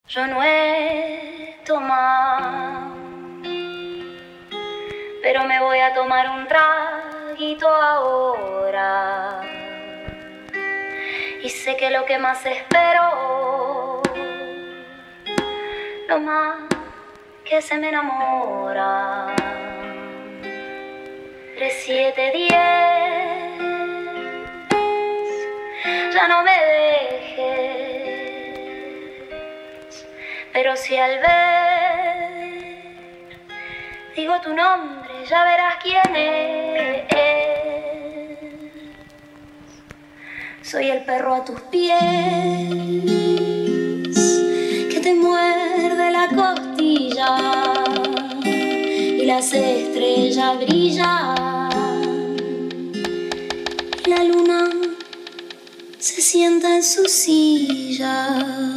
Yo no he tomado, pero me voy a tomar un traguito ahora. Y sé que lo que más espero, lo más que se me enamora. 3, 7, 10, ya no me dejes, pero si al ver digo tu nombre ya verás quién es. Soy el perro a tus pies que te muerde la costilla y las estrellas brillan y la luna se sienta en su silla.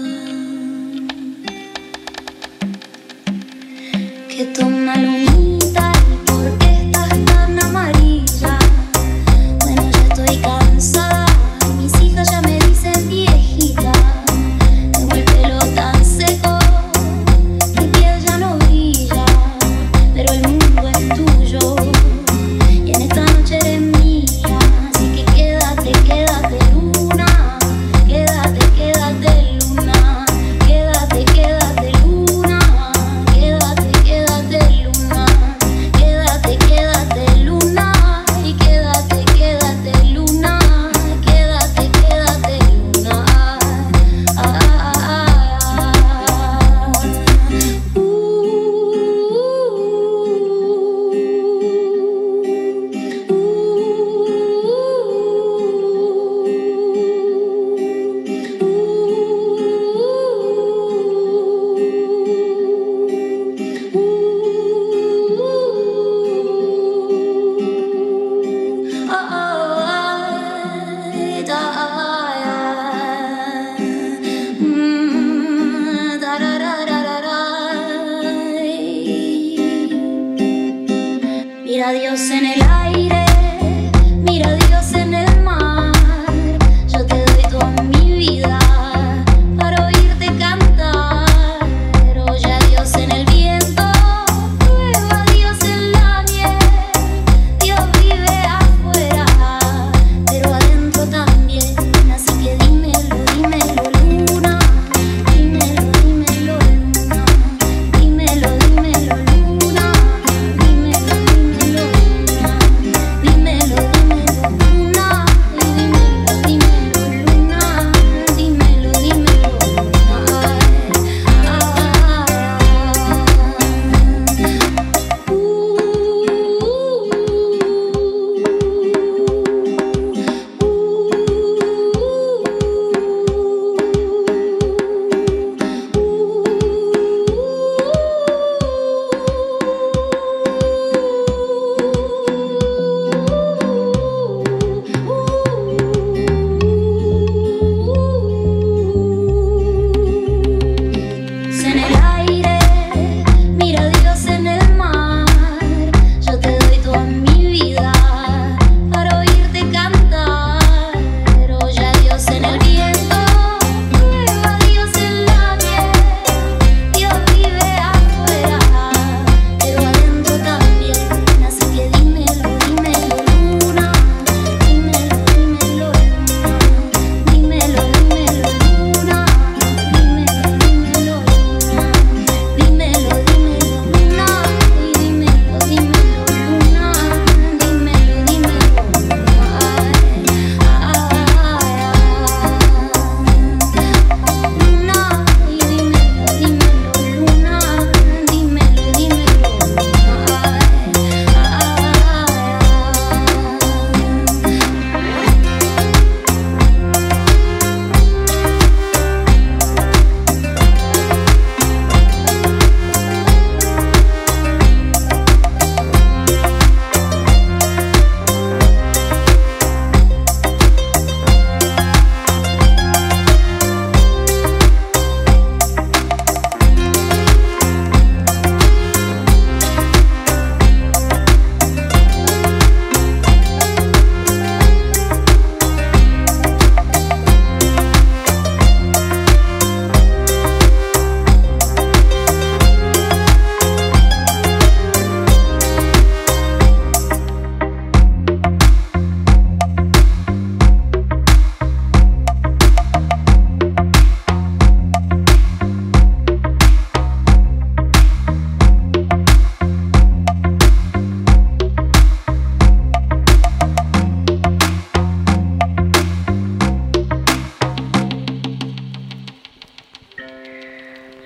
Que toma lunita y por qué estás tan amarilla. Bueno, ya estoy cansada y mis hijas ya me dicen viejita. Tengo el pelo tan seco, mi piel ya no brilla, pero el mundo es tuyo y en esta noche eres mía. Así que quédate, quédate luna, quédate, quédate luna, quédate, quédate luna, quédate, quédate luna, quédate, quédate luna y quédate, quédate luna, quédate, quédate luna. Mira a Dios en el aire, mira a Dios en el mar. Yo te doy toda mi vida para oírte cantar. Oye a Dios en el viento, prueba a Dios en la miel. Dios vive afuera, pero adentro también. Así que dímelo, dímelo luna, dímelo, dímelo luna, dímelo, dímelo luna, dímelo, dímelo luna.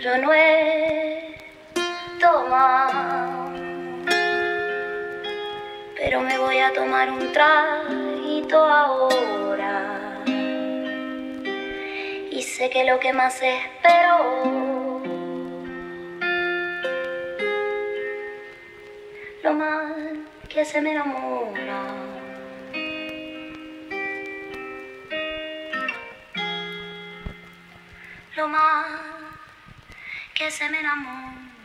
yo no he tomado, pero me voy a tomar un traguito ahora. Y sé que lo que más espero, lo mal que se me enamora, lo mal que se me enamora.